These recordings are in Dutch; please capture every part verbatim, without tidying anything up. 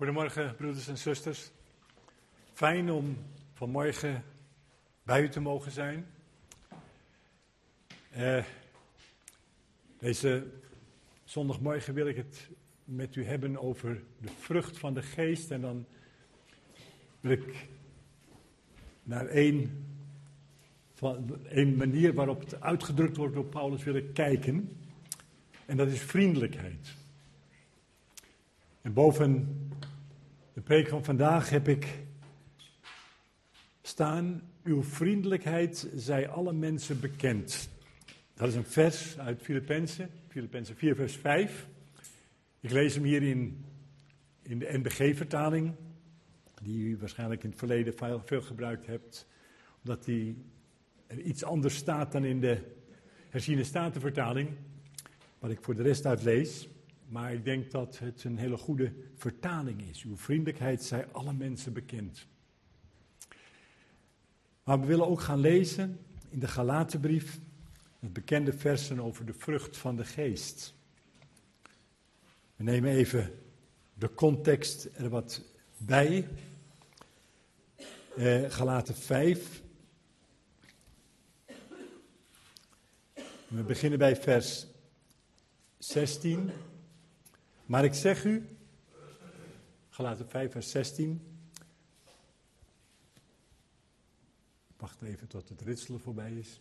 Goedemorgen, broeders en zusters. Fijn om vanmorgen bij u te mogen zijn. Uh, deze zondagmorgen wil ik het met u hebben over de vrucht van de geest. En dan wil ik naar één, van, één manier waarop het uitgedrukt wordt door Paulus willen kijken. En dat is vriendelijkheid. En boven de preek van vandaag heb ik staan: uw vriendelijkheid zij alle mensen bekend. Dat is een vers uit Filippenzen, Filippenzen vier vers vijf. Ik lees hem hier in, in de N B G-vertaling, die u waarschijnlijk in het verleden veel, veel gebruikt hebt, omdat die er iets anders staat dan in de herziene statenvertaling, wat ik voor de rest uitlees. Maar ik denk dat het een hele goede vertaling is. Uw vriendelijkheid zij alle mensen bekend. Maar we willen ook gaan lezen in de Galatenbrief het bekende versen over de vrucht van de geest. We nemen even de context er wat bij. Eh, Galaten vijf. We beginnen bij vers zestien. Maar ik zeg u, Galaten vijf vers zestien. Wacht even tot het ritselen voorbij is.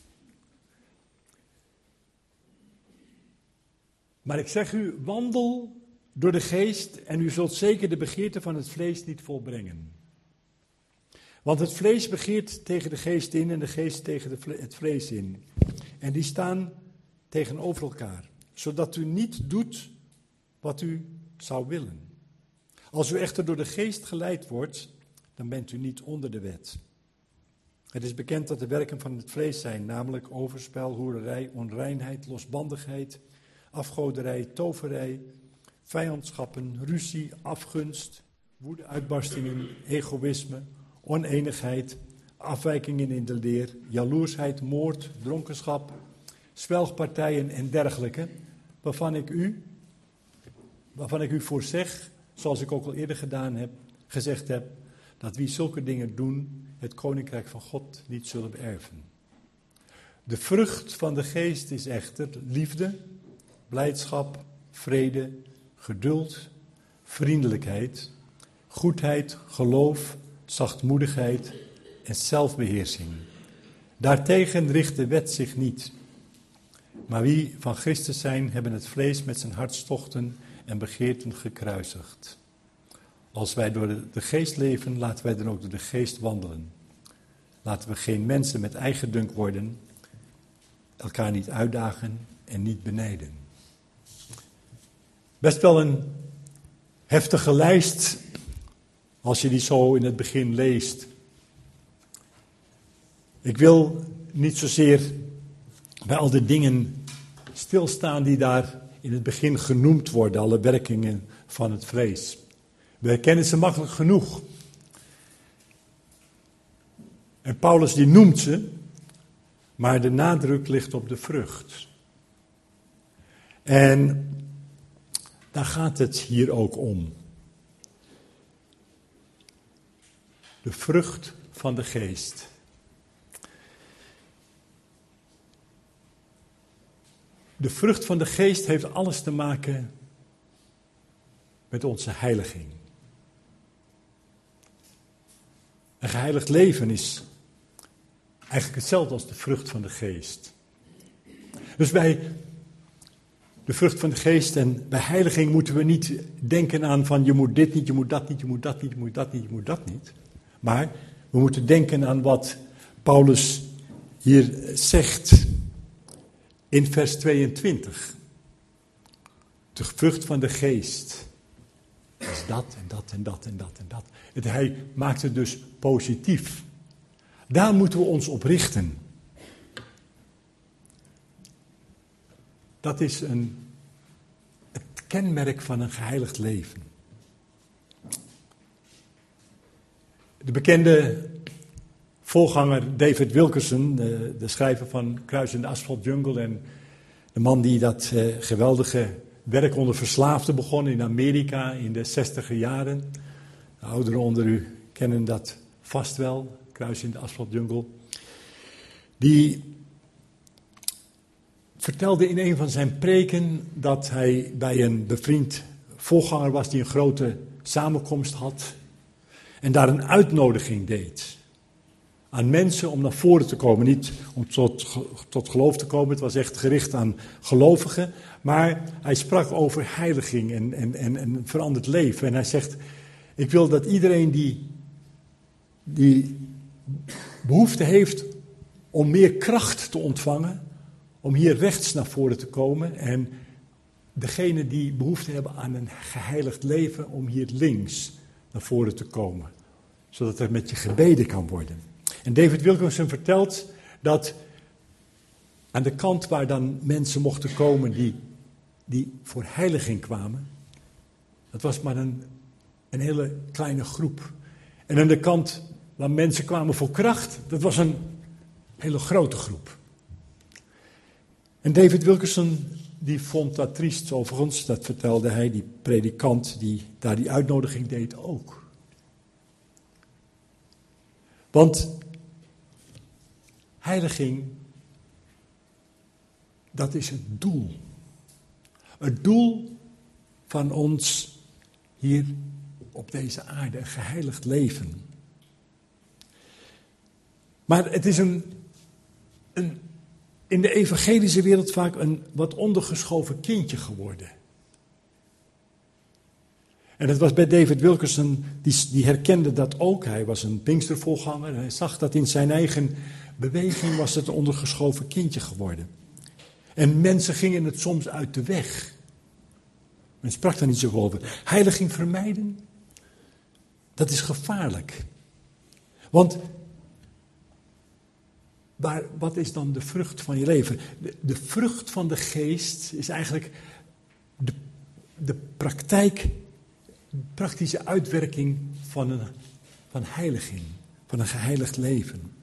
Maar ik zeg u, wandel door de geest en u zult zeker de begeerte van het vlees niet volbrengen. Want het vlees begeert tegen de geest in en de geest tegen de vle- het vlees in. En die staan tegenover elkaar, zodat u niet doet wat u zou willen. Als u echter door de geest geleid wordt, dan bent u niet onder de wet. Het is bekend dat de werken van het vlees zijn, namelijk overspel, hoererij, onreinheid, losbandigheid, afgoderij, toverij, vijandschappen, ruzie, afgunst, woedeuitbarstingen, egoïsme, oneenigheid, afwijkingen in de leer, jaloersheid, moord, dronkenschap, zwelgpartijen en dergelijke, waarvan ik u, waarvan ik u voorzeg, zoals ik ook al eerder gedaan heb, gezegd heb, dat wie zulke dingen doen, het koninkrijk van God niet zullen beërven. De vrucht van de geest is echter liefde, blijdschap, vrede, geduld, vriendelijkheid, goedheid, geloof, zachtmoedigheid en zelfbeheersing. Daartegen richt de wet zich niet. Maar wie van Christus zijn, hebben het vlees met zijn hartstochten en begeerten gekruisigd. Als wij door de geest leven, laten wij dan ook door de geest wandelen. Laten we geen mensen met eigendunk worden, elkaar niet uitdagen en niet benijden. Best wel een heftige lijst, als je die zo in het begin leest. Ik wil niet zozeer bij al de dingen stilstaan die daar in het begin genoemd worden, alle werkingen van het vlees. We herkennen ze makkelijk genoeg. En Paulus die noemt ze, maar de nadruk ligt op de vrucht. En daar gaat het hier ook om. De vrucht van de geest. De vrucht van de geest heeft alles te maken met onze heiliging. Een geheiligd leven is eigenlijk hetzelfde als de vrucht van de geest. Dus bij de vrucht van de geest en bij heiliging moeten we niet denken aan van je moet dit niet, je moet dat niet, je moet dat niet, je moet dat niet, je moet dat niet. Maar we moeten denken aan wat Paulus hier zegt in vers tweeëntwintig. De vrucht van de geest is dat en dat en dat en dat en dat. Het, hij maakt het dus positief. Daar moeten we ons op richten. Dat is een, het kenmerk van een geheiligd leven. De bekende voorganger David Wilkerson, de, de schrijver van Kruis in de Asphalt Jungle en de man die dat uh, geweldige werk onder verslaafden begonnen in Amerika in de zestiger jaren. De ouderen onder u kennen dat vast wel, Kruis in de asfaltjungle. Die vertelde in een van zijn preken dat hij bij een bevriend voorganger was die een grote samenkomst had en daar een uitnodiging deed aan mensen om naar voren te komen. Niet om tot, tot geloof te komen, het was echt gericht aan gelovigen, maar hij sprak over heiliging en, en, en, en veranderd leven. En hij zegt, ik wil dat iedereen die, die behoefte heeft om meer kracht te ontvangen, om hier rechts naar voren te komen. En degenen die behoefte hebben aan een geheiligd leven, om hier links naar voren te komen. Zodat er met je gebeden kan worden. En David Wilkerson vertelt dat aan de kant waar dan mensen mochten komen die, die voor heiliging kwamen, dat was maar een, een hele kleine groep. En aan de kant waar mensen kwamen voor kracht, dat was een hele grote groep. En David Wilkerson, die vond dat triest overigens, dat vertelde hij, die predikant die daar die uitnodiging deed ook. Want heiliging, dat is het doel. Het doel van ons hier op deze aarde, een geheiligd leven. Maar het is een, een in de evangelische wereld vaak een wat ondergeschoven kindje geworden. En dat was bij David Wilkerson, die, die herkende dat ook. Hij was een Pinkstervolganger en hij zag dat in zijn eigen beweging was het een ondergeschoven kindje geworden. En mensen gingen het soms uit de weg. Men sprak daar niet zo over. Heiliging vermijden, dat is gevaarlijk. Want maar wat is dan de vrucht van je leven? De, de vrucht van de geest is eigenlijk de, de praktijk, de praktische uitwerking van een van heiliging, van een geheiligd leven.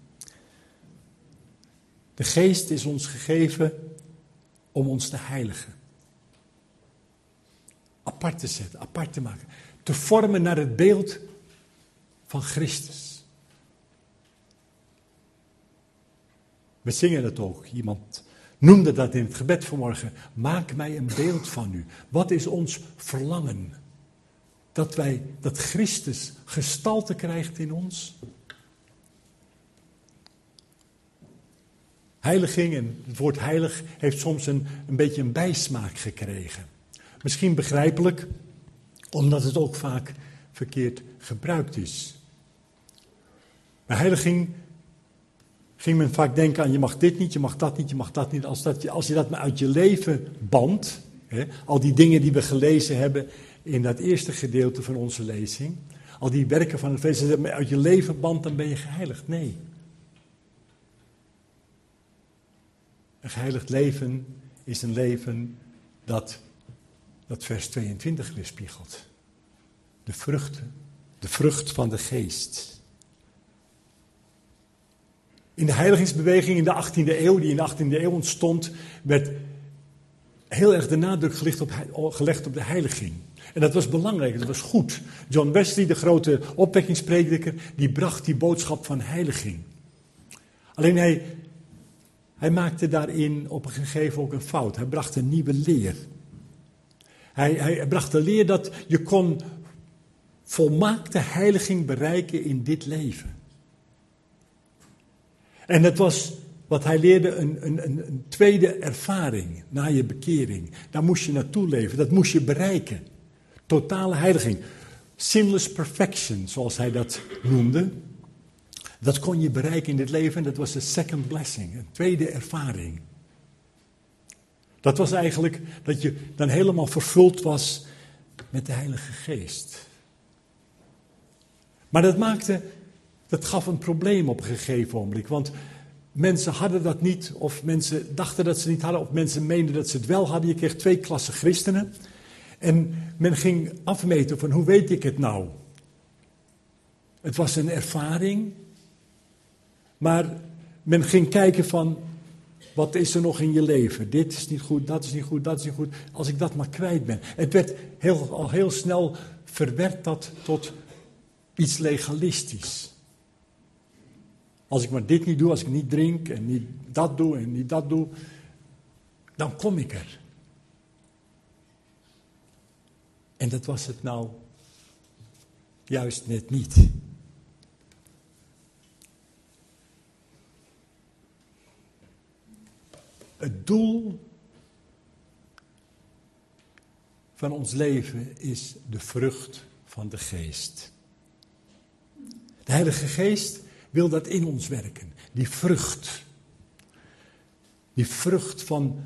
De geest is ons gegeven om ons te heiligen. Apart te zetten, apart te maken. Te vormen naar het beeld van Christus. We zingen het ook. Iemand noemde dat in het gebed vanmorgen. Maak mij een beeld van u. Wat is ons verlangen? Dat wij, dat Christus gestalte krijgt in ons. Heiliging, en het woord heilig heeft soms een, een beetje een bijsmaak gekregen. Misschien begrijpelijk, omdat het ook vaak verkeerd gebruikt is. Bij heiliging ging men vaak denken aan je mag dit niet, je mag dat niet, je mag dat niet. Als, dat, als je dat maar uit je leven bandt, hè, al die dingen die we gelezen hebben in dat eerste gedeelte van onze lezing, al die werken van het vlees, als je dat maar uit je leven bandt, dan ben je geheiligd. Nee. Een geheiligd leven is een leven dat, dat vers tweeëntwintig weerspiegelt. De vruchten, de vrucht van de geest. In de heiligingsbeweging in de achttiende eeuw, die in de achttiende eeuw ontstond, werd heel erg de nadruk gelegd op, gelegd op de heiliging. En dat was belangrijk, dat was goed. John Wesley, de grote opwekkingsprediker, die bracht die boodschap van heiliging. Alleen hij, hij maakte daarin op een gegeven moment ook een fout. Hij bracht een nieuwe leer. Hij, hij bracht de leer dat je kon volmaakte heiliging bereiken in dit leven. En dat was wat hij leerde, een, een, een tweede ervaring na je bekering. Daar moest je naartoe leven, dat moest je bereiken. Totale heiliging. Sinless perfection, zoals hij dat noemde. Dat kon je bereiken in dit leven en dat was de second blessing, een tweede ervaring. Dat was eigenlijk dat je dan helemaal vervuld was met de Heilige Geest. Maar dat maakte, dat gaf een probleem op een gegeven moment. Want mensen hadden dat niet, of mensen dachten dat ze het niet hadden, of mensen meenden dat ze het wel hadden. Je kreeg twee klassen christenen. En men ging afmeten van hoe weet ik het nou? Het was een ervaring. Maar men ging kijken van, wat is er nog in je leven? Dit is niet goed, dat is niet goed, dat is niet goed. Als ik dat maar kwijt ben. Het werd heel, al heel snel verwerkt dat tot iets legalistisch. Als ik maar dit niet doe, als ik niet drink en niet dat doe en niet dat doe, dan kom ik er. En dat was het nou juist net niet. Het doel van ons leven is de vrucht van de geest. De Heilige Geest wil dat in ons werken. Die vrucht. Die vrucht van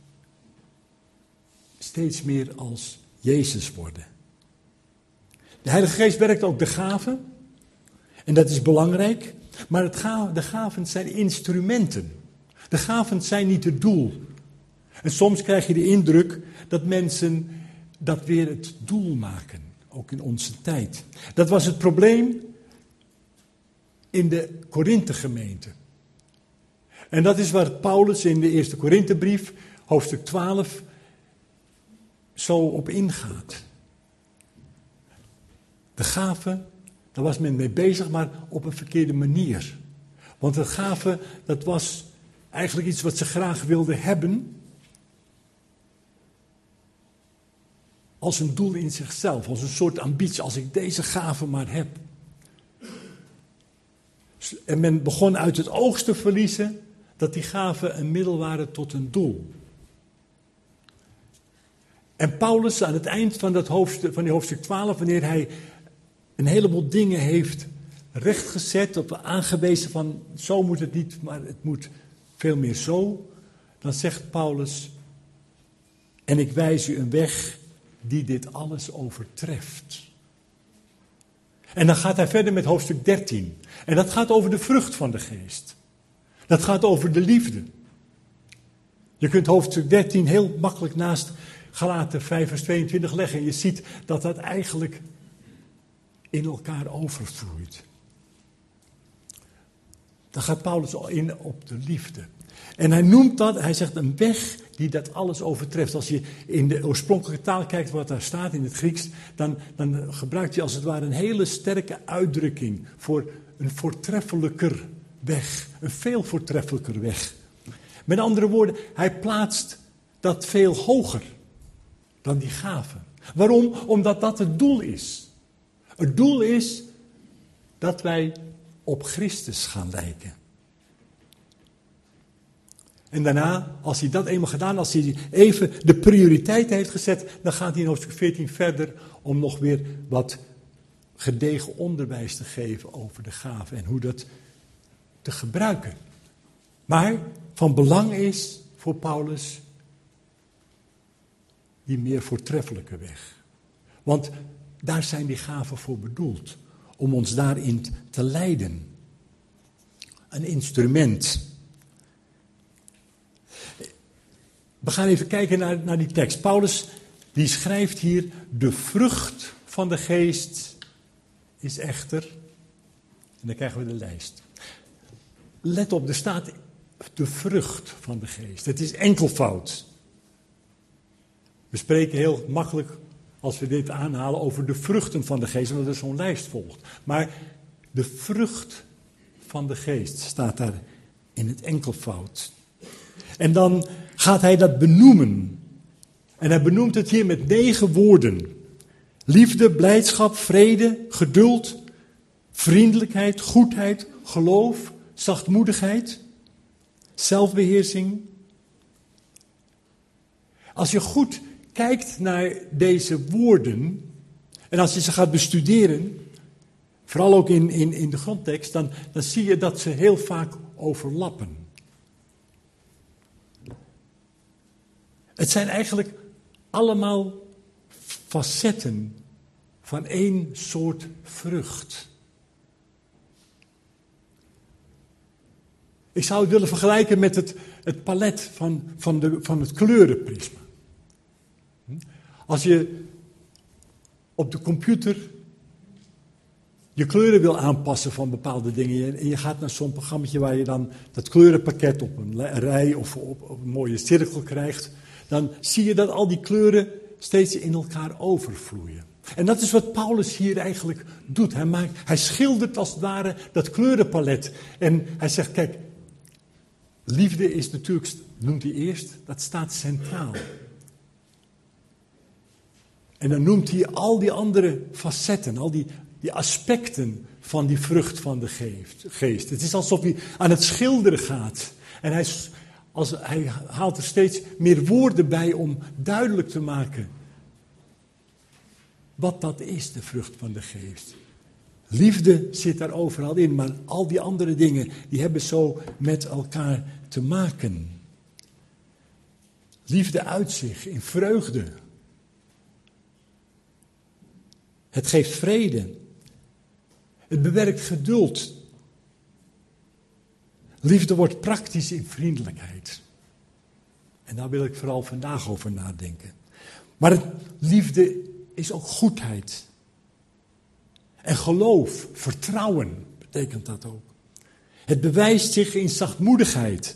steeds meer als Jezus worden. De Heilige Geest werkt ook de gaven. En dat is belangrijk. Maar het ga, de gaven zijn instrumenten. De gaven zijn niet het doel. En soms krijg je de indruk dat mensen dat weer het doel maken. Ook in onze tijd. Dat was het probleem in de Korinthe-gemeente. En dat is waar Paulus in de eerste Korinthebrief, hoofdstuk twaalf, zo op ingaat. De gaven, daar was men mee bezig, maar op een verkeerde manier. Want de gaven, dat was eigenlijk iets wat ze graag wilden hebben, als een doel in zichzelf, als een soort ambitie, als ik deze gave maar heb. En men begon uit het oog te verliezen dat die gaven een middel waren tot een doel. En Paulus aan het eind van, dat hoofdstuk, van die hoofdstuk twaalf, wanneer hij een heleboel dingen heeft rechtgezet, of aangewezen van zo moet het niet, maar het moet veel meer zo, dan zegt Paulus, en ik wijs u een weg die dit alles overtreft. En dan gaat hij verder met hoofdstuk dertien. En dat gaat over de vrucht van de geest. Dat gaat over de liefde. Je kunt hoofdstuk dertien heel makkelijk naast Galaten vijf vers tweeëntwintig leggen. En je ziet dat dat eigenlijk in elkaar overvloeit. Dan gaat Paulus in op de liefde. En hij noemt dat, hij zegt een weg die dat alles overtreft. Als je in de oorspronkelijke taal kijkt wat daar staat in het Grieks, dan, dan gebruikt hij als het ware een hele sterke uitdrukking voor een voortreffelijker weg. Een veel voortreffelijker weg. Met andere woorden, hij plaatst dat veel hoger dan die gaven. Waarom? Omdat dat het doel is. Het doel is dat wij op Christus gaan lijken. En daarna, als hij dat eenmaal gedaan, als hij even de prioriteit heeft gezet, dan gaat hij in hoofdstuk veertien verder om nog weer wat gedegen onderwijs te geven over de gaven en hoe dat te gebruiken. Maar van belang is voor Paulus die meer voortreffelijke weg. Want daar zijn die gaven voor bedoeld, om ons daarin te leiden. Een instrument. We gaan even kijken naar, naar die tekst. Paulus die schrijft hier, de vrucht van de geest is echter, en dan krijgen we de lijst. Let op, er staat de vrucht van de geest. Het is enkelvoud. We spreken heel makkelijk, als we dit aanhalen, over de vruchten van de geest, omdat er zo'n lijst volgt. Maar de vrucht van de geest staat daar in het enkelvoud. En dan gaat hij dat benoemen. En hij benoemt het hier met negen woorden. Liefde, blijdschap, vrede, geduld, vriendelijkheid, goedheid, geloof, zachtmoedigheid, zelfbeheersing. Als je goed kijkt naar deze woorden, en als je ze gaat bestuderen, vooral ook in, in, in de grondtekst, dan, dan zie je dat ze heel vaak overlappen. Het zijn eigenlijk allemaal facetten van één soort vrucht. Ik zou het willen vergelijken met het, het palet van, van, de, van het kleurenprisma. Als je op de computer je kleuren wil aanpassen van bepaalde dingen. En je gaat naar zo'n programmaatje waar je dan dat kleurenpakket op een rij of op, op een mooie cirkel krijgt. Dan zie je dat al die kleuren steeds in elkaar overvloeien. En dat is wat Paulus hier eigenlijk doet. Hij, maakt, hij schildert als het ware dat kleurenpalet. En hij zegt, kijk, liefde is natuurlijk, noemt hij eerst, dat staat centraal. En dan noemt hij al die andere facetten, al die, die aspecten van die vrucht van de geest. Het is alsof hij aan het schilderen gaat. En hij, als, hij haalt er steeds meer woorden bij om duidelijk te maken wat dat is, de vrucht van de geest. Liefde zit daar overal in, maar al die andere dingen, die hebben zo met elkaar te maken. Liefde uit zich in vreugde. Het geeft vrede. Het bewerkt geduld. Liefde wordt praktisch in vriendelijkheid. En daar wil ik vooral vandaag over nadenken. Maar het, liefde is ook goedheid. En geloof, vertrouwen betekent dat ook. Het bewijst zich in zachtmoedigheid.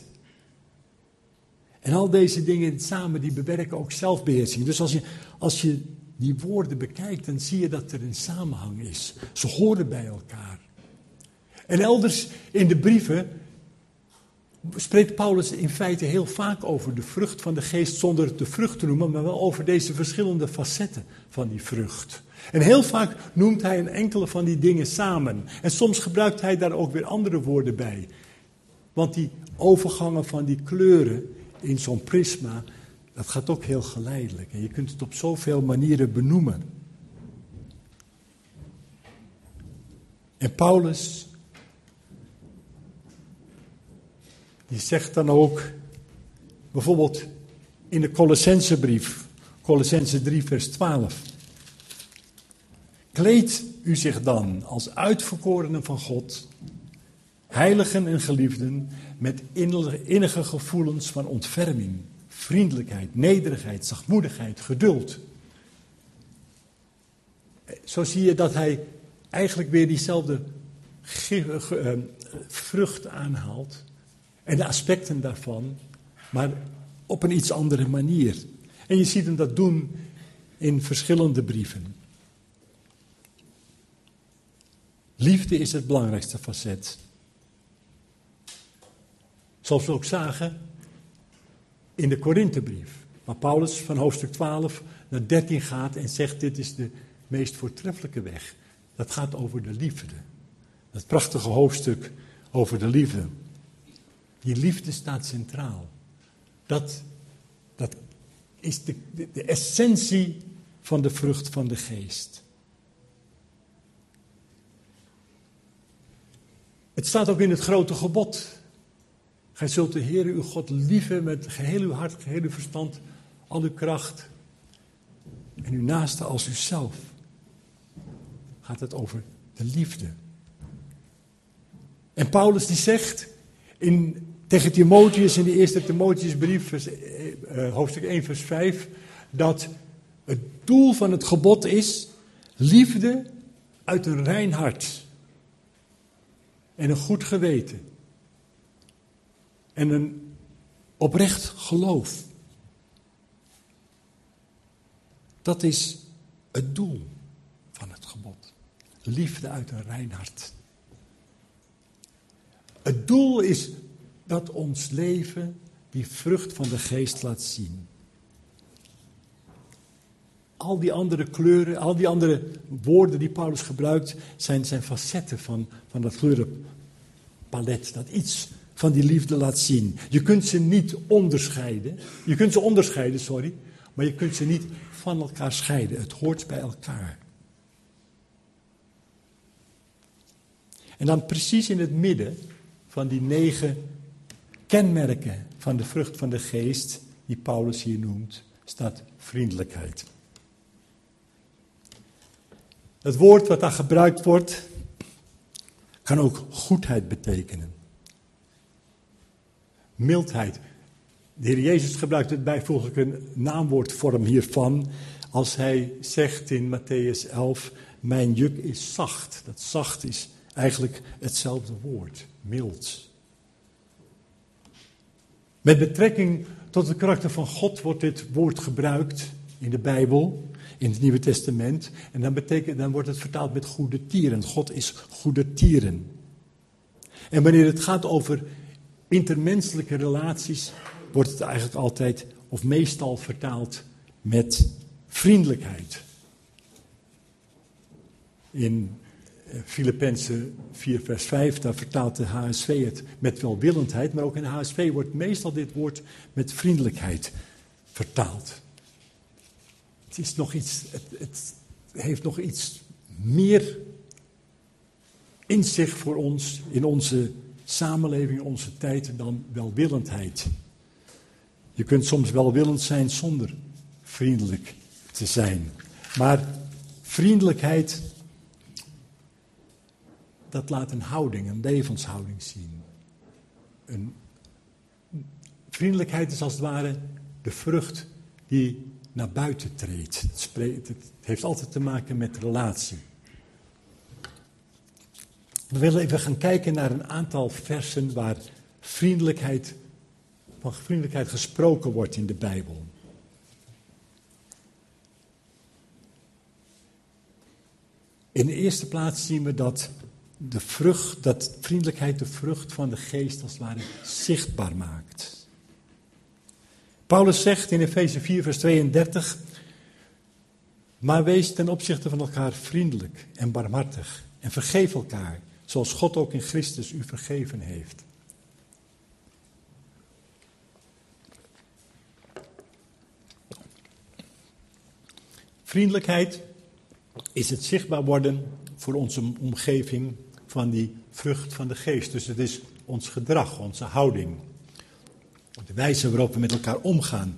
En al deze dingen samen die bewerken ook zelfbeheersing. Dus als je, als je die woorden bekijkt, dan zie je dat er een samenhang is. Ze horen bij elkaar. En elders in de brieven spreekt Paulus in feite heel vaak over de vrucht van de geest, zonder het de vrucht te noemen, maar wel over deze verschillende facetten van die vrucht. En heel vaak noemt hij een enkele van die dingen samen. En soms gebruikt hij daar ook weer andere woorden bij. Want die overgangen van die kleuren in zo'n prisma, dat gaat ook heel geleidelijk. En je kunt het op zoveel manieren benoemen. En Paulus, die zegt dan ook, bijvoorbeeld in de Colossensebrief, Colossense drie vers twaalf. Kleed u zich dan als uitverkorenen van God, heiligen en geliefden, met innige gevoelens van ontferming, vriendelijkheid, nederigheid, zachtmoedigheid, geduld. Zo zie je dat hij eigenlijk weer diezelfde ge- ge- uh, vrucht aanhaalt en de aspecten daarvan, maar op een iets andere manier. En je ziet hem dat doen in verschillende brieven. Liefde is het belangrijkste facet. Zoals we ook zagen in de Korinthebrief, waar Paulus van hoofdstuk twaalf naar dertien gaat en zegt, dit is de meest voortreffelijke weg. Dat gaat over de liefde. Dat prachtige hoofdstuk over de liefde. Die liefde staat centraal. Dat, dat is de, de, de essentie van de vrucht van de geest. Het staat ook in het grote gebod. Gij zult de Heere uw God lieven met geheel uw hart, geheel uw verstand, al uw kracht. En uw naaste als uzelf. Gaat het over de liefde. En Paulus die zegt in, tegen Timotheus in de eerste Timotheusbrief, vers, eh, hoofdstuk één vers vijf, dat het doel van het gebod is liefde uit een rein hart. En een goed geweten. En een oprecht geloof. Dat is het doel van het gebod. Liefde uit een rein hart. Het doel is dat ons leven die vrucht van de geest laat zien. Al die andere kleuren, al die andere woorden die Paulus gebruikt, zijn, zijn facetten van, van dat kleurenpalet. Dat iets van die liefde laat zien. Je kunt ze niet onderscheiden. Je kunt ze onderscheiden, sorry. Maar je kunt ze niet van elkaar scheiden. Het hoort bij elkaar. En dan precies in het midden van die negen kenmerken van de vrucht van de geest, die Paulus hier noemt, staat vriendelijkheid. Het woord wat daar gebruikt wordt, kan ook goedheid betekenen. Mildheid. De Heer Jezus gebruikt het bijvoeglijk een naamwoordvorm hiervan, als hij zegt in Mattheüs elf mijn juk is zacht. Dat zacht is eigenlijk hetzelfde woord, mild. Met betrekking tot het karakter van God wordt dit woord gebruikt in de Bijbel, in het Nieuwe Testament. En dan, betekent, dan wordt het vertaald met goede tieren. God is goede tieren. En wanneer het gaat over intermenselijke relaties, wordt het eigenlijk altijd of meestal vertaald met vriendelijkheid. In Filippenzen vier vers vijf, daar vertaalt de H S V het met welwillendheid, maar ook in de H S V wordt meestal dit woord met vriendelijkheid vertaald. Het is nog iets, het, het heeft nog iets meer in zich voor ons, in onze samenleving, in onze tijd, dan welwillendheid. Je kunt soms welwillend zijn zonder vriendelijk te zijn. Maar vriendelijkheid, dat laat een houding, een levenshouding zien. Een, vriendelijkheid is als het ware de vrucht die naar buiten treedt. Het, spreekt, het heeft altijd te maken met relatie. We willen even gaan kijken naar een aantal versen waar vriendelijkheid, van vriendelijkheid gesproken wordt in de Bijbel. In de eerste plaats zien we dat, de vrucht, dat vriendelijkheid de vrucht van de geest als het ware zichtbaar maakt. Paulus zegt in Efeze vier vers tweeëndertig, maar wees ten opzichte van elkaar vriendelijk en barmhartig en vergeef elkaar, zoals God ook in Christus u vergeven heeft. Vriendelijkheid is het zichtbaar worden voor onze omgeving van die vrucht van de geest. Dus het is ons gedrag, onze houding. De wijze waarop we met elkaar omgaan.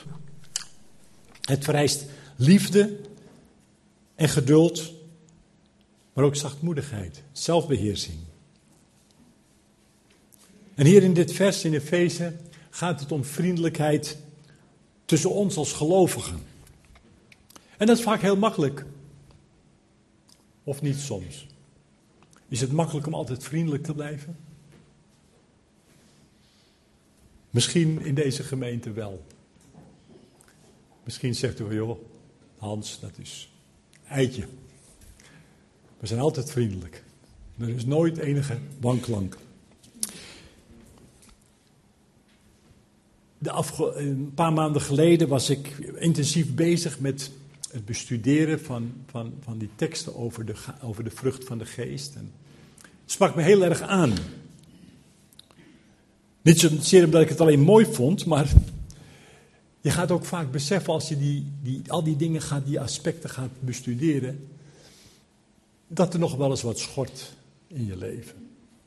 Het vereist liefde en geduld, maar ook zachtmoedigheid, zelfbeheersing. En hier in dit vers in Efeze gaat het om vriendelijkheid tussen ons als gelovigen. En dat is vaak heel makkelijk. Of niet soms. Is het makkelijk om altijd vriendelijk te blijven? Misschien in deze gemeente wel. Misschien zegt u, joh, Hans, dat is eitje. We zijn altijd vriendelijk. Er is nooit enige wanklank. De afge- een paar maanden geleden was ik intensief bezig met het bestuderen van, van, van die teksten over de, over de vrucht van de geest. En het sprak me heel erg aan. Niet zozeer omdat ik het alleen mooi vond, maar je gaat ook vaak beseffen als je die, die, al die dingen gaat, die aspecten gaat bestuderen, dat er nog wel eens wat schort in je leven.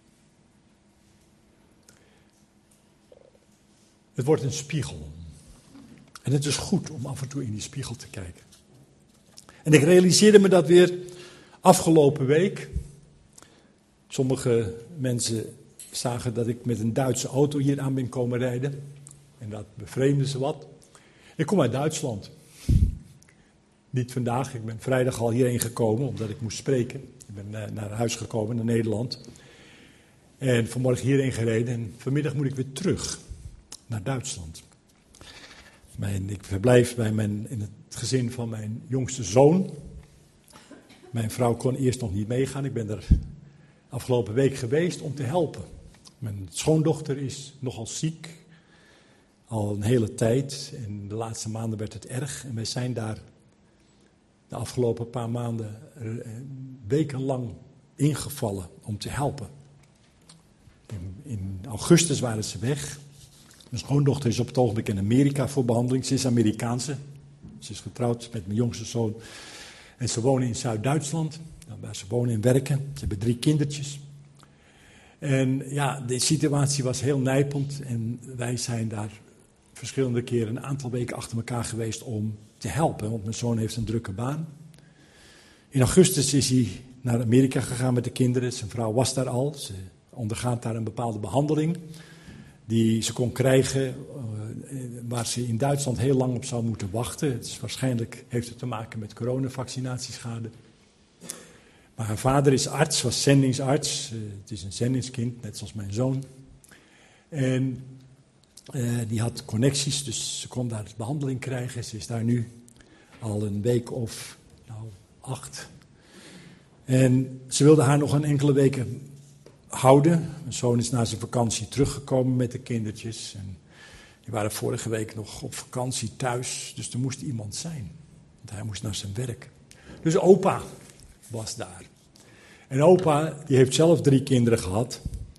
Het wordt een spiegel. En het is goed om af en toe in die spiegel te kijken. En ik realiseerde me dat weer afgelopen week. Sommige mensen zagen dat ik met een Duitse auto hier aan ben komen rijden. En dat bevreemde ze wat. Ik kom uit Duitsland. Niet vandaag, ik ben vrijdag al hierheen gekomen omdat ik moest spreken. Ik ben naar huis gekomen, naar Nederland. En vanmorgen hierheen gereden en vanmiddag moet ik weer terug naar Duitsland. Mijn, ik verblijf bij mijn, in het gezin van mijn jongste zoon. Mijn vrouw kon eerst nog niet meegaan. Ik ben er afgelopen week geweest om te helpen. Mijn schoondochter is nogal ziek. Al een hele tijd. En de laatste maanden werd het erg. En wij zijn daar de afgelopen paar maanden wekenlang ingevallen om te helpen. In, in augustus waren ze weg. Mijn schoondochter is op het ogenblik in Amerika voor behandeling. Ze is Amerikaanse. Ze is getrouwd met mijn jongste zoon. En ze wonen in Zuid-Duitsland. Waar ze wonen en werken. Ze hebben drie kindertjes. En ja, de situatie was heel nijpend. En wij zijn daar verschillende keren een aantal weken achter elkaar geweest om te helpen. Want mijn zoon heeft een drukke baan. In augustus is hij naar Amerika gegaan met de kinderen. Zijn vrouw was daar al. Ze ondergaat daar een bepaalde behandeling die ze kon krijgen, uh, waar ze in Duitsland heel lang op zou moeten wachten. Het is waarschijnlijk heeft het te maken met coronavaccinatieschade. Maar haar vader is arts, was zendingsarts. Uh, het is een zendingskind, net zoals mijn zoon. En uh, die had connecties, dus ze kon daar behandeling krijgen. Ze is daar nu al een week of nou, acht. En ze wilde haar nog een enkele weken houden. Mijn zoon is na zijn vakantie teruggekomen met de kindertjes. En die waren vorige week nog op vakantie thuis, dus er moest iemand zijn. Want hij moest naar zijn werk. Dus opa was daar. En opa, die heeft zelf drie kinderen gehad.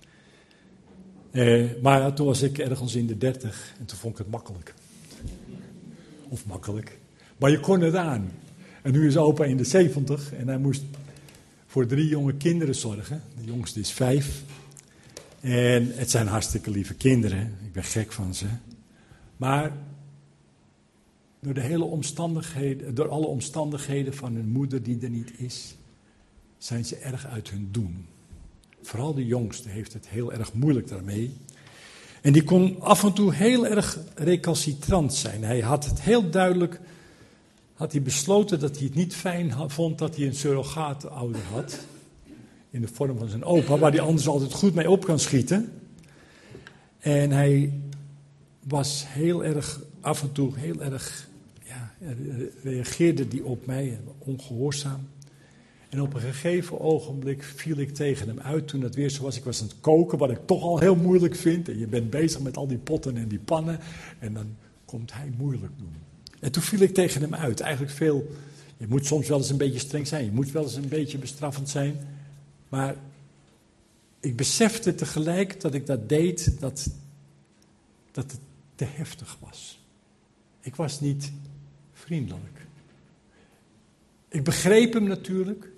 Eh, maar toen was ik ergens in de dertig en toen vond ik het makkelijk. Of makkelijk. Maar je kon het aan. En nu is opa in de zeventig en hij moest voor drie jonge kinderen zorgen. De jongste is vijf. En het zijn hartstikke lieve kinderen. Ik ben gek van ze. Maar door, de hele omstandigheden, door alle omstandigheden van hun moeder die er niet is, zijn ze erg uit hun doen. Vooral de jongste heeft het heel erg moeilijk daarmee. En die kon af en toe heel erg recalcitrant zijn. Hij had het heel duidelijk, had hij besloten dat hij het niet fijn vond dat hij een surrogaatouder had. In de vorm van zijn opa, waar hij anders altijd goed mee op kan schieten. En hij was heel erg, af en toe heel erg, ja, reageerde die op mij, ongehoorzaam. En op een gegeven ogenblik viel ik tegen hem uit toen het weer zo was. Ik was aan het koken, wat ik toch al heel moeilijk vind. En je bent bezig met al die potten en die pannen. En dan komt hij moeilijk doen. En toen viel ik tegen hem uit. Eigenlijk veel, je moet soms wel eens een beetje streng zijn. Je moet wel eens een beetje bestraffend zijn. Maar ik besefte tegelijk dat ik dat deed, dat, dat het te heftig was. Ik was niet vriendelijk. Ik begreep hem natuurlijk,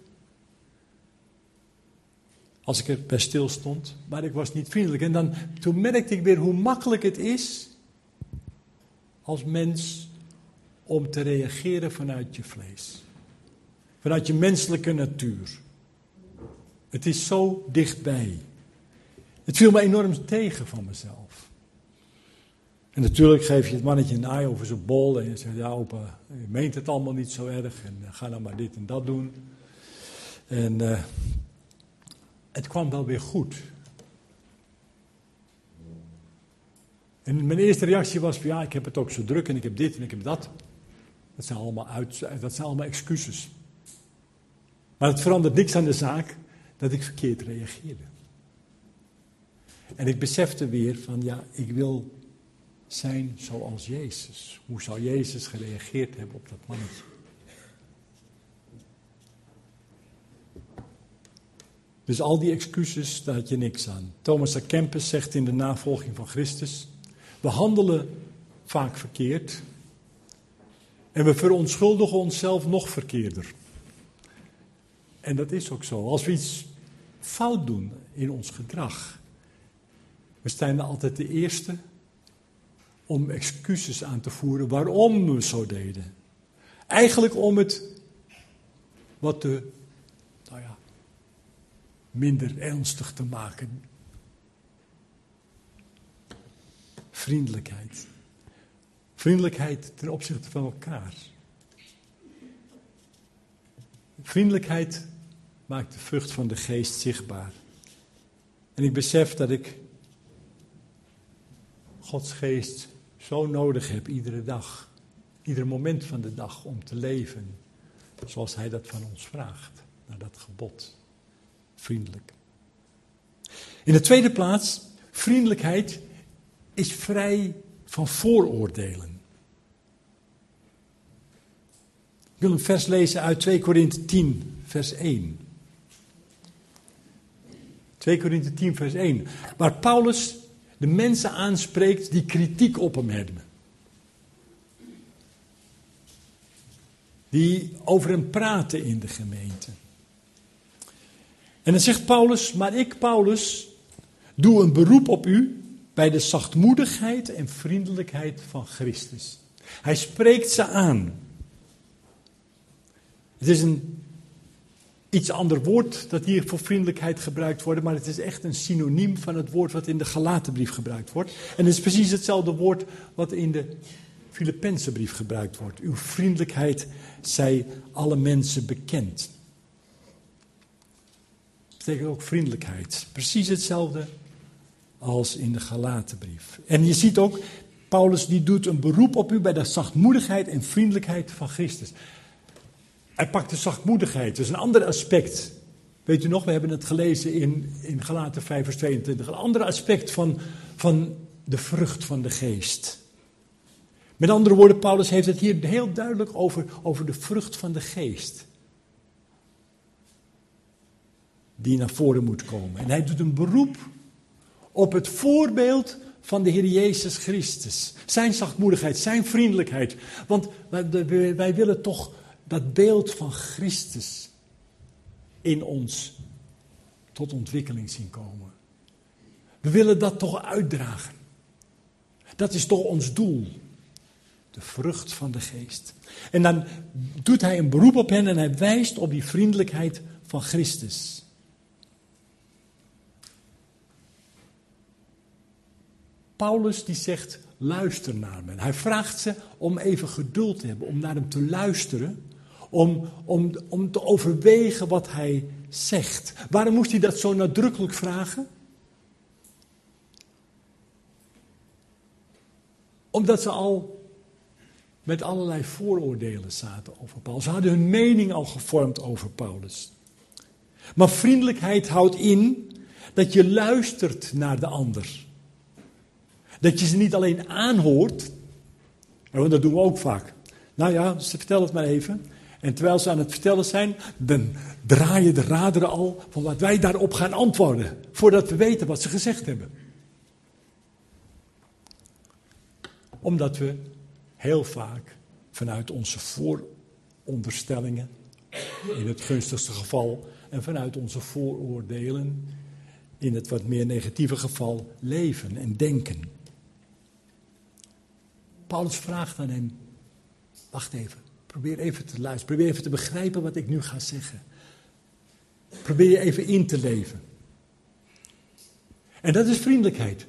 als ik er bij stil stond, maar ik was niet vriendelijk. En dan, toen merkte ik weer hoe makkelijk het is als mens om te reageren vanuit je vlees. Vanuit je menselijke natuur. Het is zo dichtbij. Het viel me enorm tegen van mezelf. En natuurlijk geef je het mannetje een aai over zijn bol en je zegt, ja opa, je meent het allemaal niet zo erg en uh, ga dan maar dit en dat doen. En uh, het kwam wel weer goed. En mijn eerste reactie was, ja, ik heb het ook zo druk en ik heb dit en ik heb dat. Dat zijn allemaal, uit, dat zijn allemaal excuses. Maar het verandert niks aan de zaak dat ik verkeerd reageerde. En ik besefte weer van, ja, ik wil zijn zoals Jezus. Hoe zou Jezus gereageerd hebben op dat mannetje? Dus al die excuses, daar had je niks aan. Thomas à Kempis zegt in de navolging van Christus, we handelen vaak verkeerd en we verontschuldigen onszelf nog verkeerder. En dat is ook zo. Als we iets fout doen in ons gedrag, we zijn dan altijd de eerste om excuses aan te voeren waarom we zo deden. Eigenlijk om het wat te, nou ja, minder ernstig te maken. Vriendelijkheid. Vriendelijkheid ten opzichte van elkaar. Vriendelijkheid maakt de vrucht van de geest zichtbaar. En ik besef dat ik Gods geest zo nodig heb iedere dag. Ieder moment van de dag om te leven zoals Hij dat van ons vraagt. Naar dat gebod. Vriendelijk. In de tweede plaats, vriendelijkheid is vrij van vooroordelen. Ik wil een vers lezen uit twee Korinthe tien, vers één. twee Korinthe tien, vers één. Waar Paulus de mensen aanspreekt die kritiek op hem hebben. Die over hem praten in de gemeente. En dan zegt Paulus, maar ik, Paulus, doe een beroep op u bij de zachtmoedigheid en vriendelijkheid van Christus. Hij spreekt ze aan. Het is een iets ander woord dat hier voor vriendelijkheid gebruikt wordt, maar het is echt een synoniem van het woord wat in de Galatenbrief gebruikt wordt. En het is precies hetzelfde woord wat in de Filippenzenbrief gebruikt wordt. Uw vriendelijkheid zij alle mensen bekend. betekent ook vriendelijkheid. Precies hetzelfde als in de Galatenbrief. En je ziet ook, Paulus die doet een beroep op u bij de zachtmoedigheid en vriendelijkheid van Christus. Hij pakt de zachtmoedigheid, dat is een ander aspect. Weet u nog, we hebben het gelezen in, in Galaten vijf vers tweeëntwintig. Een ander aspect van, van de vrucht van de geest. Met andere woorden, Paulus heeft het hier heel duidelijk over, over de vrucht van de geest. Die naar voren moet komen. En hij doet een beroep op het voorbeeld van de Heer Jezus Christus. Zijn zachtmoedigheid, zijn vriendelijkheid. Want wij, wij willen toch dat beeld van Christus in ons tot ontwikkeling zien komen. We willen dat toch uitdragen. Dat is toch ons doel. De vrucht van de geest. En dan doet hij een beroep op hen en hij wijst op die vriendelijkheid van Christus. Paulus die zegt, luister naar me. Hij vraagt ze om even geduld te hebben, om naar hem te luisteren. Om, om, om te overwegen wat hij zegt. Waarom moest hij dat zo nadrukkelijk vragen? Omdat ze al met allerlei vooroordelen zaten over Paulus. Ze hadden hun mening al gevormd over Paulus. Maar vriendelijkheid houdt in dat je luistert naar de ander. Dat je ze niet alleen aanhoort. Want dat doen we ook vaak. Nou ja, ze vertel het maar even. En terwijl ze aan het vertellen zijn, dan draaien de raderen al van wat wij daarop gaan antwoorden. Voordat we weten wat ze gezegd hebben. Omdat we heel vaak vanuit onze vooronderstellingen, in het gunstigste geval, en vanuit onze vooroordelen, in het wat meer negatieve geval, leven en denken. Paulus vraagt aan hem, wacht even, probeer even te luisteren, probeer even te begrijpen wat ik nu ga zeggen. Probeer je even in te leven. En dat is vriendelijkheid.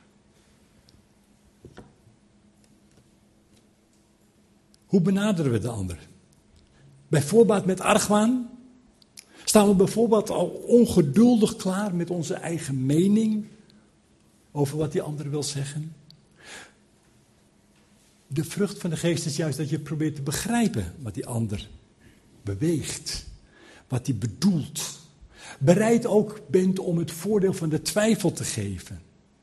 Hoe benaderen we de ander? Bijvoorbeeld met argwaan? Staan we bijvoorbeeld al ongeduldig klaar met onze eigen mening over wat die ander wil zeggen? De vrucht van de geest is juist dat je probeert te begrijpen wat die ander beweegt, wat hij bedoelt. Bereid ook bent om het voordeel van de twijfel te geven.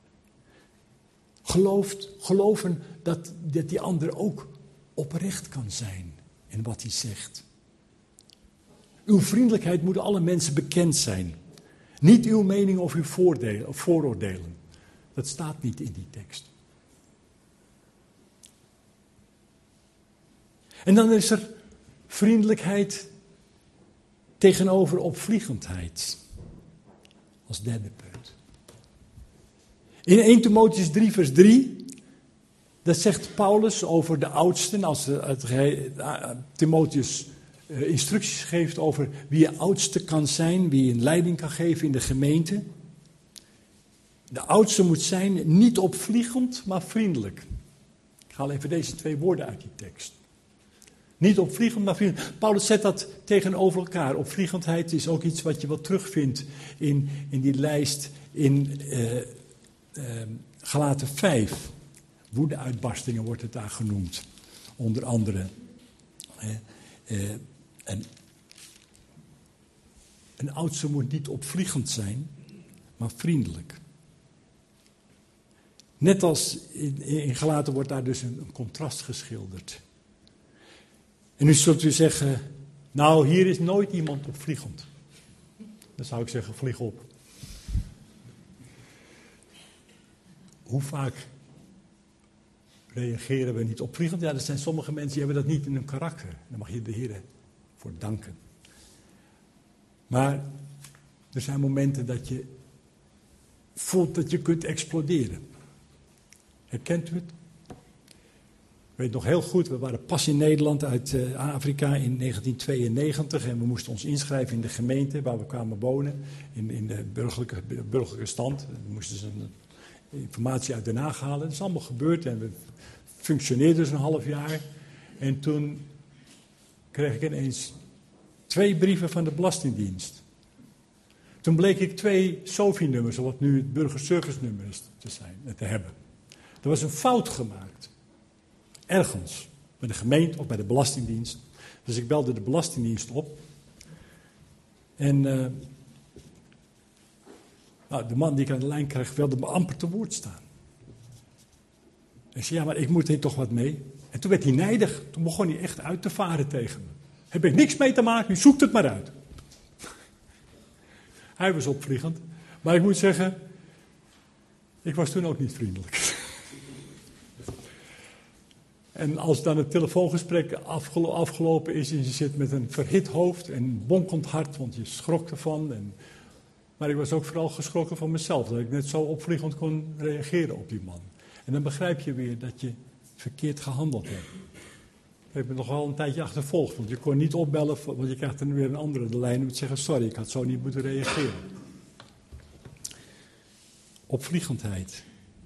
Gelooft, geloven dat, dat die ander ook oprecht kan zijn in wat hij zegt. Uw vriendelijkheid moet alle mensen bekend zijn. Niet uw mening of uw voordelen, of vooroordelen. Dat staat niet in die tekst. En dan is er vriendelijkheid tegenover opvliegendheid. Als derde punt. In eerste Timotheüs drie vers drie... Dat zegt Paulus over de oudsten, als Timotheus instructies geeft over wie je oudste kan zijn, wie je een leiding kan geven in de gemeente. De oudste moet zijn niet opvliegend, maar vriendelijk. Ik haal even deze twee woorden uit die tekst. Niet opvliegend, maar vriendelijk. Paulus zet dat tegenover elkaar. Opvliegendheid is ook iets wat je wel terugvindt in, in die lijst in uh, uh, Galaten vijf. Woedeuitbarstingen wordt het daar genoemd. Onder andere. Eh, eh, en, een oudste moet niet opvliegend zijn, maar vriendelijk. Net als in, in Galaten wordt daar dus een, een contrast geschilderd. En nu zult u zeggen, nou hier is nooit iemand opvliegend. Dan zou ik zeggen, vlieg op. Hoe vaak reageren we niet opvliegend? Ja, er zijn sommige mensen die hebben dat niet in hun karakter. Daar mag je de Heer voor danken. Maar er zijn momenten dat je voelt dat je kunt exploderen. Herkent u het? Ik weet nog heel goed, we waren pas in Nederland uit uh, Afrika in negentien tweeënnegentig en we moesten ons inschrijven in de gemeente waar we kwamen wonen, in, in de burgerlijke, burgerlijke stand. We moesten dus een, informatie uit Den Haag halen. Dat is allemaal gebeurd en we functioneerden dus een half jaar. En toen kreeg ik ineens twee brieven van de Belastingdienst. Toen bleek ik twee S O F I-nummers, wat nu het burgerservice-nummer is, te zijn, te hebben. Er was een fout gemaakt. Ergens. Bij de gemeente of bij de Belastingdienst. Dus ik belde de Belastingdienst op. En uh, nou, de man die ik aan de lijn kreeg, wilde me amper te woord staan. Ik zei, ja, maar ik moet hier toch wat mee. En toen werd hij nijdig. Toen begon hij echt uit te varen tegen me. Heb ik niks mee te maken, u zoekt het maar uit. Hij was opvliegend. Maar ik moet zeggen, ik was toen ook niet vriendelijk. En als dan het telefoongesprek afgelo- afgelopen is en je zit met een verhit hoofd en een bonkend hart, want je schrok ervan. En, maar ik was ook vooral geschrokken van mezelf, dat ik net zo opvliegend kon reageren op die man. En dan begrijp je weer dat je verkeerd gehandeld hebt. Ik heb me nog wel een tijdje achtervolgd, want je kon niet opbellen, want je krijgt dan weer een andere de lijn om te zeggen, sorry, ik had zo niet moeten reageren. Opvliegendheid.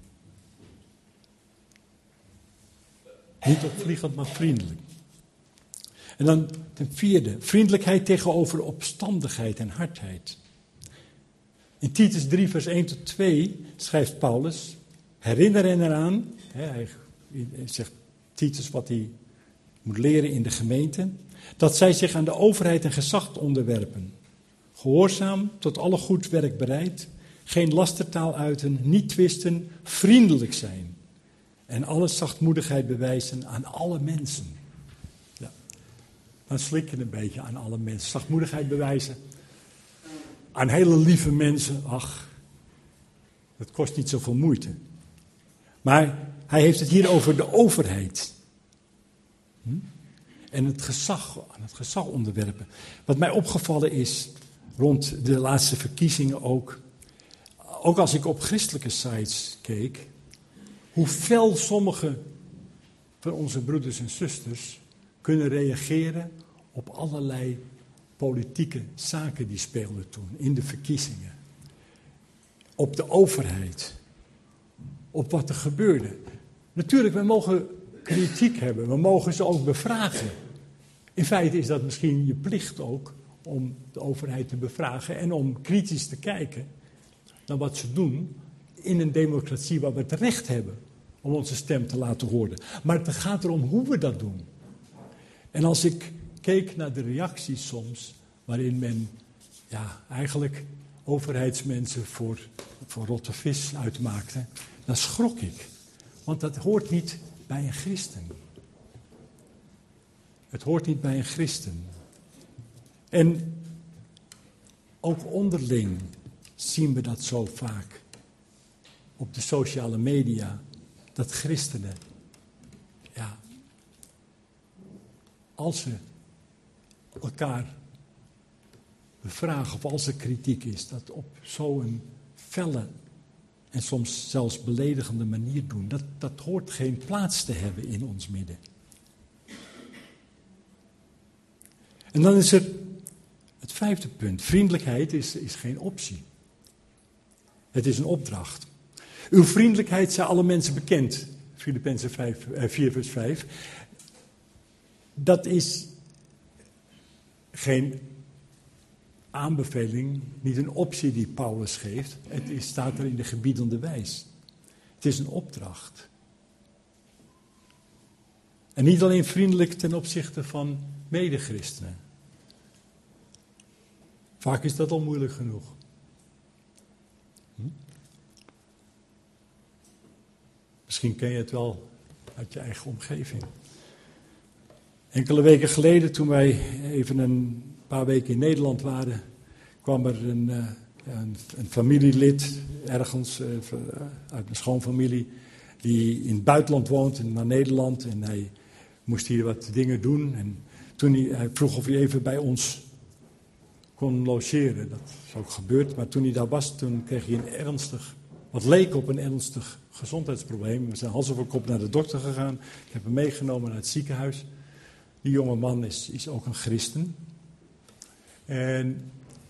Niet opvliegend, maar vriendelijk. En dan ten vierde, vriendelijkheid tegenover opstandigheid en hardheid. In Titus drie, vers één tot twee schrijft Paulus, herinner hen eraan, hè, hij zegt Titus wat hij moet leren in de gemeente, dat zij zich aan de overheid en gezag onderwerpen. Gehoorzaam, tot alle goed werk bereid, geen lastertaal uiten, niet twisten, vriendelijk zijn. En alle zachtmoedigheid bewijzen aan alle mensen. Ja. Dan slik je een beetje aan alle mensen. Zachtmoedigheid bewijzen aan hele lieve mensen. Ach, dat kost niet zoveel moeite. Maar hij heeft het hier over de overheid. Hm? En het gezag, aan het gezag onderwerpen. Wat mij opgevallen is, rond de laatste verkiezingen ook. Ook als ik op christelijke sites keek. Hoe fel sommige van onze broeders en zusters kunnen reageren op allerlei politieke zaken die speelden toen in de verkiezingen. Op de overheid. Op wat er gebeurde. Natuurlijk, we mogen kritiek hebben. We mogen ze ook bevragen. In feite is dat misschien je plicht ook om de overheid te bevragen en om kritisch te kijken naar wat ze doen in een democratie waar we het recht hebben om onze stem te laten horen. Maar het gaat erom hoe we dat doen. En als ik keek naar de reacties soms, waarin men ja, eigenlijk overheidsmensen voor, voor rotte vis uitmaakte, dan schrok ik. Want dat hoort niet bij een christen. Het hoort niet bij een christen. En ook onderling zien we dat zo vaak. Op de sociale media. Dat christenen, ja, als ze elkaar bevragen of als er kritiek is, dat op zo'n felle en soms zelfs beledigende manier doen. Dat, dat hoort geen plaats te hebben in ons midden. En dan is er het vijfde punt. Vriendelijkheid is, is geen optie. Het is een opdracht. Uw vriendelijkheid zijn alle mensen bekend. Filippenzen vier vers vijf. Dat is geen aanbeveling, niet een optie die Paulus geeft. Het is, staat er in de gebiedende wijs. Het is een opdracht. En niet alleen vriendelijk ten opzichte van medechristenen. Vaak is dat al moeilijk genoeg. Hm? Misschien ken je het wel uit je eigen omgeving. Enkele weken geleden, toen wij even een paar weken in Nederland waren, kwam er een, uh, een, een familielid ergens uh, uit mijn schoonfamilie, die in het buitenland woont, naar Nederland. En hij moest hier wat dingen doen. En toen hij, hij vroeg of hij even bij ons kon logeren. Dat is ook gebeurd. Maar toen hij daar was, toen kreeg hij een ernstig, wat leek op een ernstig gezondheidsprobleem. We zijn hals over kop naar de dokter gegaan. Ik heb hem meegenomen naar het ziekenhuis. Die jonge man is, is ook een christen. En,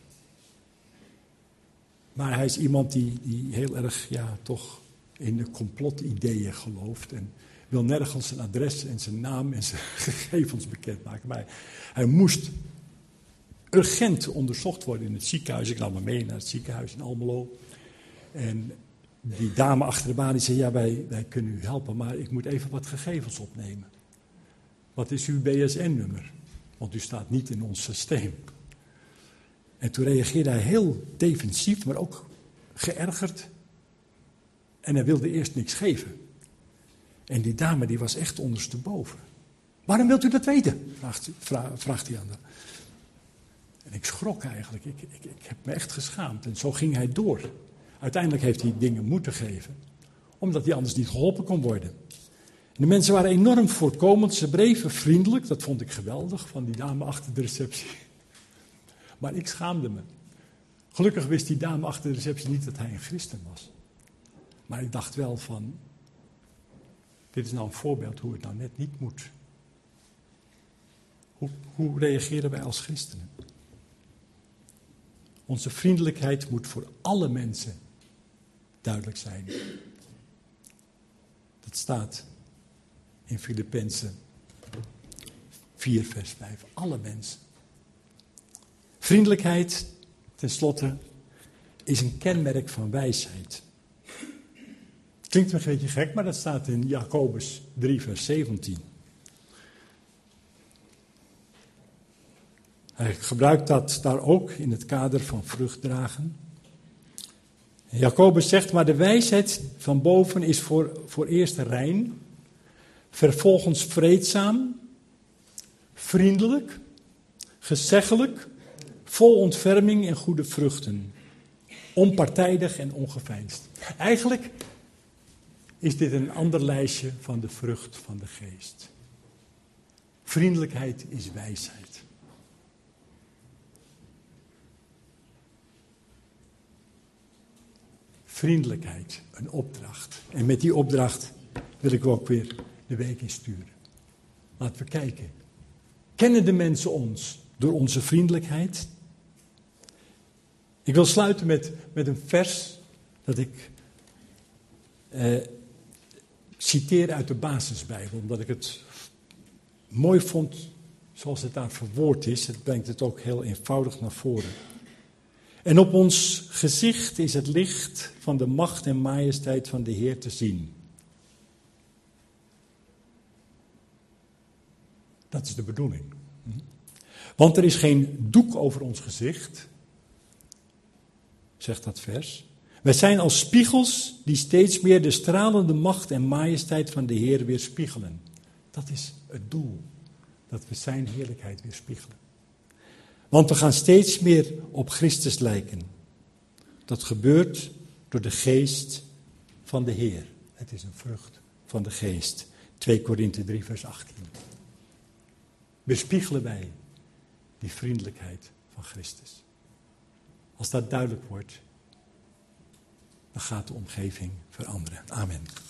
maar hij is iemand die, die heel erg, ja, toch in de complotideeën gelooft. En wil nergens zijn adres en zijn naam en zijn gegevens bekendmaken. Maar hij, hij moest urgent onderzocht worden in het ziekenhuis. Ik nam me mee naar het ziekenhuis in Almelo. En die dame achter de balie zei, ja, wij, wij kunnen u helpen, maar ik moet even wat gegevens opnemen. Wat is uw B S N-nummer? Want u staat niet in ons systeem. En toen reageerde hij heel defensief, maar ook geërgerd. En hij wilde eerst niks geven. En die dame die was echt ondersteboven. Waarom wilt u dat weten? Vraagt, vraag, vraagt hij aan haar. En ik schrok eigenlijk. Ik, ik, ik heb me echt geschaamd. En zo ging hij door. Uiteindelijk heeft hij dingen moeten geven. Omdat hij anders niet geholpen kon worden. En de mensen waren enorm voorkomend. Ze bleven vriendelijk. Dat vond ik geweldig van die dame achter de receptie. Maar ik schaamde me. Gelukkig wist die dame achter de receptie niet dat hij een christen was. Maar ik dacht wel van, dit is nou een voorbeeld hoe het nou net niet moet. Hoe, hoe reageren wij als christenen? Onze vriendelijkheid moet voor alle mensen duidelijk zijn. Dat staat in Filippenzen vier vers vijf. Alle mensen. Vriendelijkheid, tenslotte, is een kenmerk van wijsheid. Klinkt een beetje gek, maar dat staat in Jacobus drie vers zeventien. Hij gebruikt dat daar ook in het kader van vruchtdragen. Jacobus zegt, maar de wijsheid van boven is voor, voor eerst rein, vervolgens vreedzaam, vriendelijk, gezeggelijk, vol ontferming en goede vruchten, onpartijdig en ongeveinsd. Eigenlijk is dit een ander lijstje van de vrucht van de geest. Vriendelijkheid is wijsheid. Vriendelijkheid, een opdracht. En met die opdracht wil ik ook weer de week insturen. Laten we kijken. Kennen de mensen ons door onze vriendelijkheid? Ik wil sluiten met, met een vers dat ik eh, citeer uit de basisbijbel. Omdat ik het mooi vond zoals het daar verwoord is. Het brengt het ook heel eenvoudig naar voren. En op ons gezicht is het licht van de macht en majesteit van de Heer te zien. Dat is de bedoeling. Want er is geen doek over ons gezicht, zegt dat vers. Wij zijn als spiegels die steeds meer de stralende macht en majesteit van de Heer weerspiegelen. Dat is het doel, dat we zijn heerlijkheid weerspiegelen. Want we gaan steeds meer op Christus lijken. Dat gebeurt door de geest van de Heer. Het is een vrucht van de geest. twee Korinthe drie vers achttien. Weerspiegelen wij die vriendelijkheid van Christus. Als dat duidelijk wordt, dan gaat de omgeving veranderen. Amen.